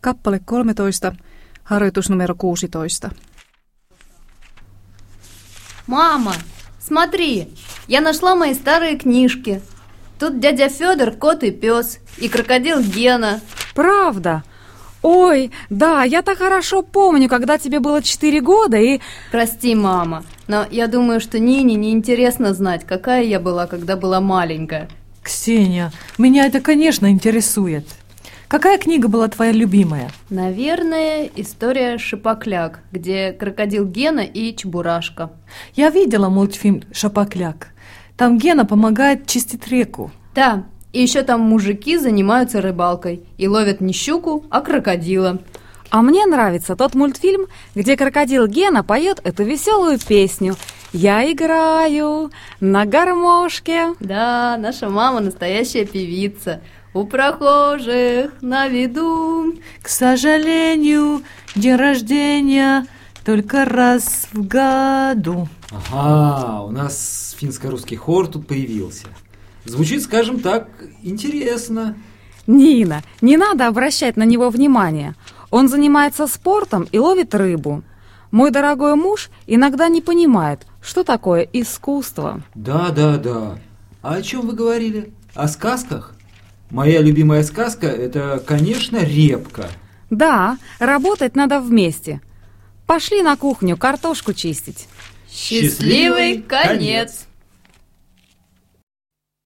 Kappale 13, harjoitus numero 16. Мама, смотри, я нашла мои старые книжки. Тут дядя Федор, кот и пес, и крокодил Гена. Правда? Ой, да, я так хорошо помню, когда тебе было 4 года и... Прости, мама, но я думаю, что Нине неинтересно знать, какая я была, когда была маленькая. Ксения, меня это, конечно, интересует. Какая книга была твоя любимая? Наверное, история «Шапокляк», где крокодил Гена и Чебурашка. Я видела мультфильм «Шапокляк». Там Гена помогает чистить реку. Да, и еще там мужики занимаются рыбалкой и ловят не щуку, а крокодила. А мне нравится тот мультфильм, где крокодил Гена поет эту веселую песню «Я играю на гармошке». Да, наша мама настоящая певица. У прохожих на виду. К сожалению, день рождения только раз в году. Ага, у нас финско-русский хор тут появился. Звучит, скажем так, интересно. Нина, не надо обращать на него внимания. Он занимается спортом и ловит рыбу. Мой дорогой муж иногда не понимает, что такое искусство. Да. А о чем вы говорили? О сказках? Моя любимая сказка – это, конечно, «Репка». Да, работать надо вместе. Пошли на кухню картошку чистить. Счастливый конец!